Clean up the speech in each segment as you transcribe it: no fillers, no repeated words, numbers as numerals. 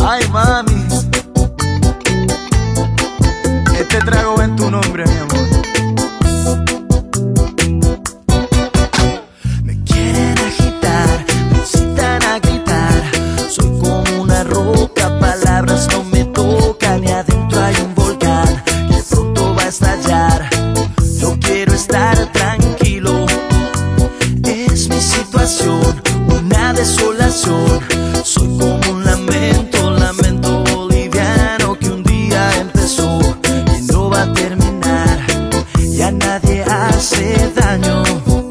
Ay, mami, este trago va en tu nombre, mi amor. Me quieren agitar, me incitan a gritar. Soy como una roca, palabras no me tocan. Y adentro hay un volcán que pronto va a estallar. Yo quiero estar tranquilo, es mi situación, una desolación. Soy como un lamento, lamento boliviano que un día empezó y no va a terminar. Ya nadie hace daño.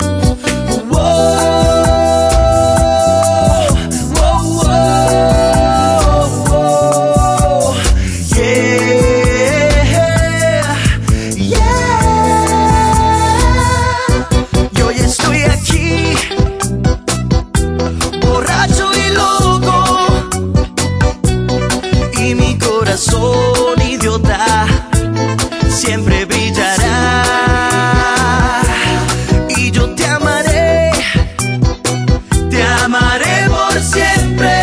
Corazón idiota siempre brillará y yo te amaré por siempre.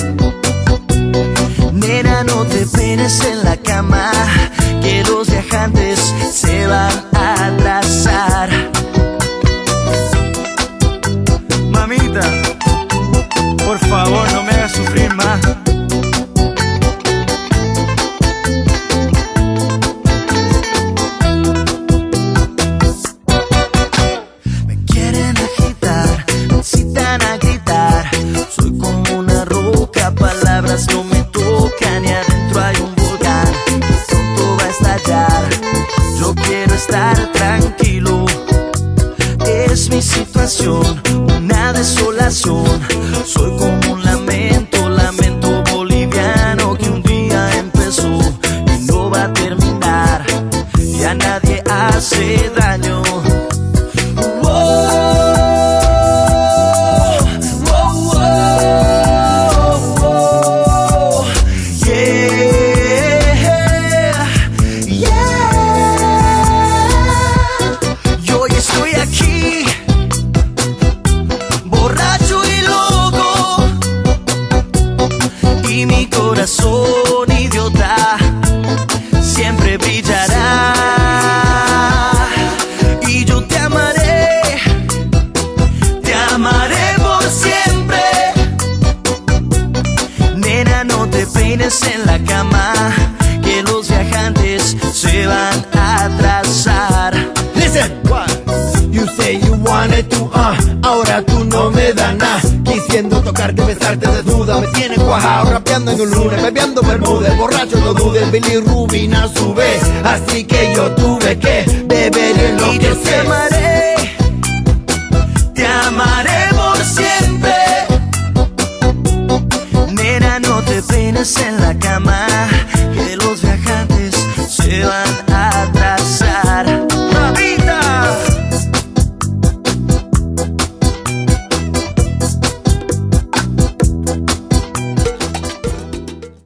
Nena, no te penes en la cama, que los viajantes se van a atrasar. Mamita, por favor, no me hagas sufrir más. Palabras no me tocan y adentro hay un volcán que pronto va a estallar. Yo quiero estar tranquilo, es mi situación, una desolación. Soy como un lamento, lamento boliviano que un día empezó y no va a terminar. Ya nadie hace daño. Y mi corazón idiota siempre brillará y yo te amaré por siempre. Nena, no te peines en la cama, que los viajantes se van a atrasar. Listen, you say you wanted to, ahora tú no me das nada. Quisiendo tocarte, besarte desnuda, me tienen cuajado, rapeando en un lunes, bebiendo bermudas, borracho no dudes, bilirrubin a su vez. Así que yo tuve que beber y enloquecer. Y yo te amaré por siempre. Nena, no te peines en la